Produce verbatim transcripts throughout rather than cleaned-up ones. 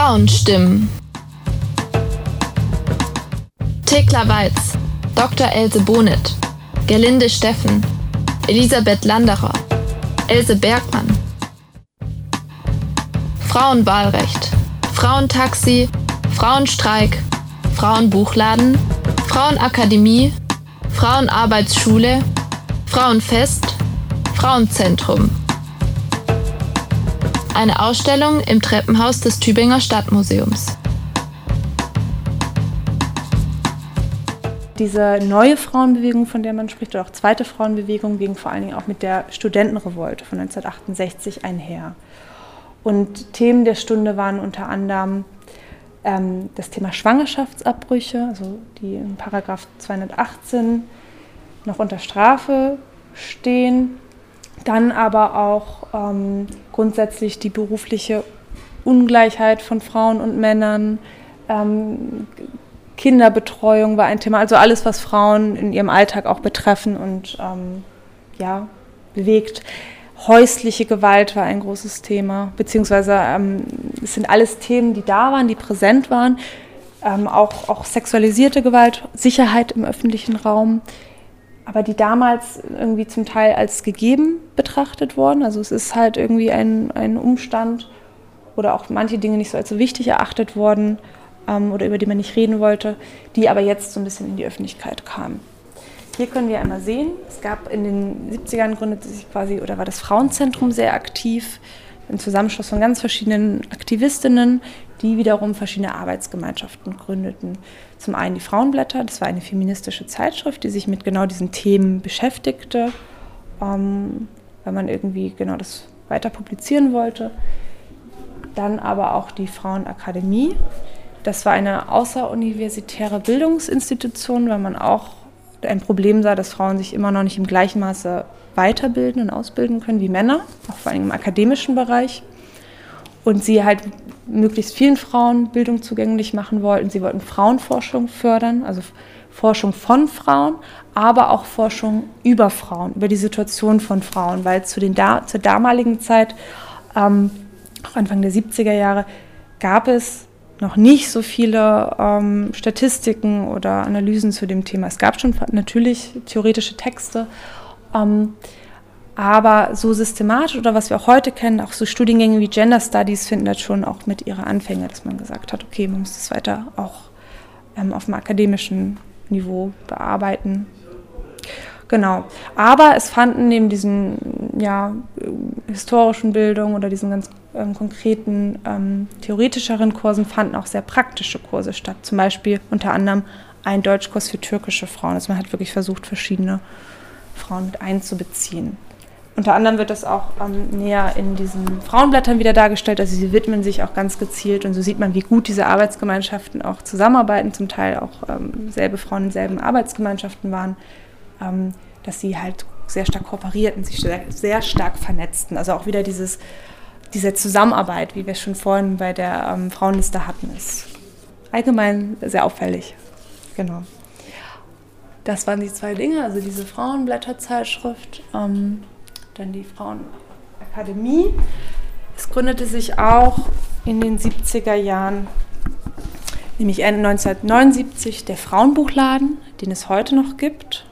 Frauenstimmen. Thekla Weiz, Doktor Else Bohnit, Gerlinde Steffen, Elisabeth Landerer, Else Bergmann. Frauenwahlrecht, Frauentaxi, Frauenstreik, Frauenbuchladen, Frauenakademie, Frauenarbeitsschule, Frauenfest, Frauenzentrum. Eine Ausstellung im Treppenhaus des Tübinger Stadtmuseums. Diese neue Frauenbewegung, von der man spricht, oder auch zweite Frauenbewegung, ging vor allen Dingen auch mit der Studentenrevolte von neunzehnhundertachtundsechzig einher. Und Themen der Stunde waren unter anderem ähm, das Thema Schwangerschaftsabbrüche, also die in Paragraph zweihundertachtzehn noch unter Strafe stehen. Dann aber auch ähm, grundsätzlich die berufliche Ungleichheit von Frauen und Männern, ähm, Kinderbetreuung war ein Thema, also alles, was Frauen in ihrem Alltag auch betreffen und ähm, ja, bewegt. Häusliche Gewalt war ein großes Thema, beziehungsweise ähm, es sind alles Themen, die da waren, die präsent waren, ähm, auch, auch sexualisierte Gewalt, Sicherheit im öffentlichen Raum, aber die damals irgendwie zum Teil als gegeben betrachtet wurden. Also es ist halt irgendwie ein, ein Umstand oder auch manche Dinge nicht so als so wichtig erachtet worden, oder über die man nicht reden wollte, die aber jetzt so ein bisschen in die Öffentlichkeit kamen. Hier können wir einmal sehen, es gab in den siebzigern gründete sich quasi, oder war das Frauenzentrum sehr aktiv, ein Zusammenschluss von ganz verschiedenen Aktivistinnen, die wiederum verschiedene Arbeitsgemeinschaften gründeten. Zum einen die Frauenblätter, das war eine feministische Zeitschrift, die sich mit genau diesen Themen beschäftigte, ähm, weil man irgendwie genau das weiter publizieren wollte. Dann aber auch die Frauenakademie. Das war eine außeruniversitäre Bildungsinstitution, weil man auch ein Problem sah, dass Frauen sich immer noch nicht im gleichen Maße weiterbilden und ausbilden können wie Männer, auch vor allem im akademischen Bereich. Und sie halt möglichst vielen Frauen Bildung zugänglich machen wollten. Sie wollten Frauenforschung fördern, also Forschung von Frauen, aber auch Forschung über Frauen, über die Situation von Frauen, weil zu den da, zur damaligen Zeit, ähm, auch Anfang der siebziger Jahre, gab es noch nicht so viele ähm, Statistiken oder Analysen zu dem Thema. Es gab schon natürlich theoretische Texte, ähm, aber so systematisch oder was wir auch heute kennen, auch so Studiengänge wie Gender Studies finden das schon auch mit ihrer Anfänge, dass man gesagt hat, okay, man muss das weiter auch ähm, auf dem akademischen Niveau bearbeiten. Genau, aber es fanden neben diesen ja, historischen Bildungen oder diesen ganz ähm, konkreten, ähm, theoretischeren Kursen fanden auch sehr praktische Kurse statt. Zum Beispiel unter anderem ein Deutschkurs für türkische Frauen. Also man hat wirklich versucht, verschiedene Frauen mit einzubeziehen. Unter anderem wird das auch ähm, näher in diesen Frauenblättern wieder dargestellt. Also sie widmen sich auch ganz gezielt und so sieht man, wie gut diese Arbeitsgemeinschaften auch zusammenarbeiten, zum Teil auch ähm, selbe Frauen in selben Arbeitsgemeinschaften waren. Ähm, dass sie halt sehr stark kooperierten, sich sehr, sehr stark vernetzten. Also auch wieder dieses, diese Zusammenarbeit, wie wir es schon vorhin bei der ähm, Frauenliste hatten, ist allgemein sehr auffällig. Genau. Das waren die zwei Dinge, also diese Frauenblätterzeitschrift, ähm, dann die Frauenakademie. Es gründete sich auch in den siebziger Jahren, nämlich Ende neunzehnhundertneunundsiebzig, der Frauenbuchladen, den es heute noch gibt.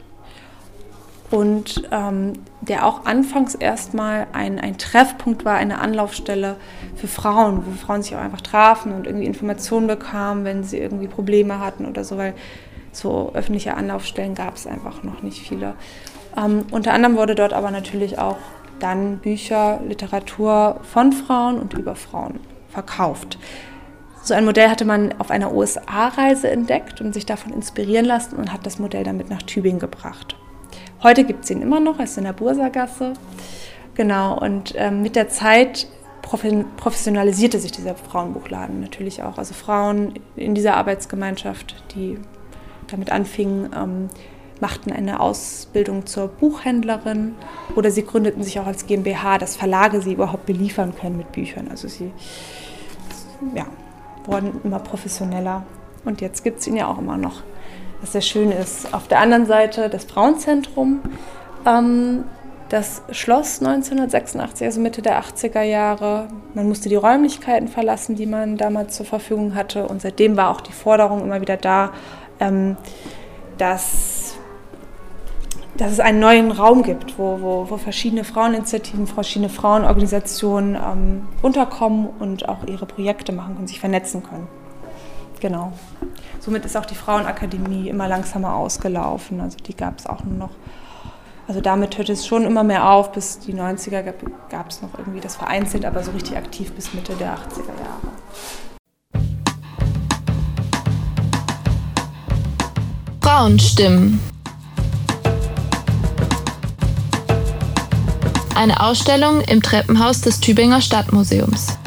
Und ähm, der auch anfangs erstmal ein, ein Treffpunkt war, eine Anlaufstelle für Frauen, wo Frauen sich auch einfach trafen und irgendwie Informationen bekamen, wenn sie irgendwie Probleme hatten oder so, weil so öffentliche Anlaufstellen gab es einfach noch nicht viele. Ähm, unter anderem wurde dort aber natürlich auch dann Bücher, Literatur von Frauen und über Frauen verkauft. So ein Modell hatte man auf einer U S A-Reise entdeckt und sich davon inspirieren lassen und hat das Modell damit nach Tübingen gebracht. Heute gibt es ihn immer noch, er ist in der Bursagasse. Genau, und ähm, mit der Zeit professionalisierte sich dieser Frauenbuchladen natürlich auch. Also Frauen in dieser Arbeitsgemeinschaft, die damit anfingen, ähm, machten eine Ausbildung zur Buchhändlerin oder sie gründeten sich auch als GmbH, dass Verlage sie überhaupt beliefern können mit Büchern. Also sie ja, wurden immer professioneller und jetzt gibt es ihn ja auch immer noch. Was sehr schön ist. Auf der anderen Seite das Frauenzentrum. Ähm, Das Schloss neunzehnhundertsechsundachtzig, also Mitte der achtziger Jahre. Man musste die Räumlichkeiten verlassen, die man damals zur Verfügung hatte. Und seitdem war auch die Forderung immer wieder da, ähm, dass, dass es einen neuen Raum gibt, wo, wo, wo verschiedene Fraueninitiativen, verschiedene Frauenorganisationen ähm, unterkommen und auch ihre Projekte machen können, sich vernetzen können. Genau. Somit ist auch die Frauenakademie immer langsamer ausgelaufen. Also die gab es auch nur noch. Also damit hörte es schon immer mehr auf. Bis die neunziger gab es noch irgendwie das vereinzelt, aber so richtig aktiv bis Mitte der achtziger Jahre. Frauenstimmen. Eine Ausstellung im Treppenhaus des Tübinger Stadtmuseums.